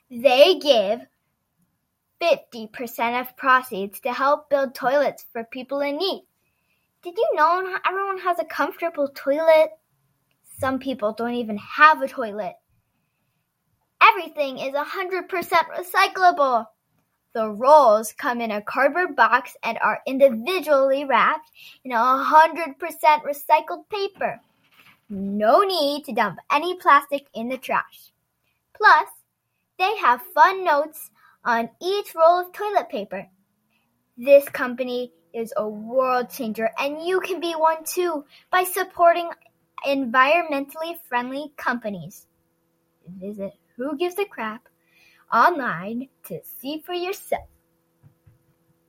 They give 50% of proceeds to help build toilets for people in need. Did you know not everyone has a comfortable toilet? Some people don't even have a toilet. Everything is 100% recyclable. The rolls come in a cardboard box and are individually wrapped in 100% recycled paper. No need to dump any plastic in the trash. Plus, they have fun notes on each roll of toilet paper. This company is a world changer, and you can be one too by supporting environmentally friendly companies. Visit Who Gives a Crap online to see for yourself.